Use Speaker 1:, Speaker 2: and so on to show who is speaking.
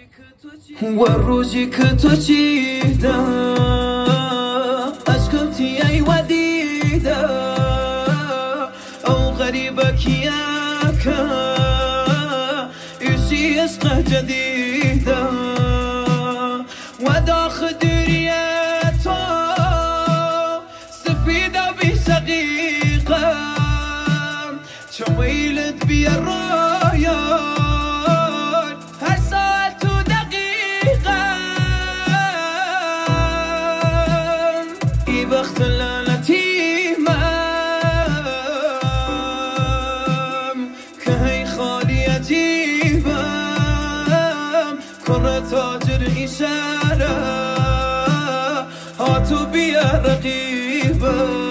Speaker 1: والروزي كنت تشيدا أسكنتي أي وديدا أو غريبك ياك يسي أسقى جديدا وداخل درياتا سفيدة بسقيقة شويلت بي الرايات بخت اليتيمم كهي خالي يتيمم كرة تاجر إشارة هاتوا بيا رقيبة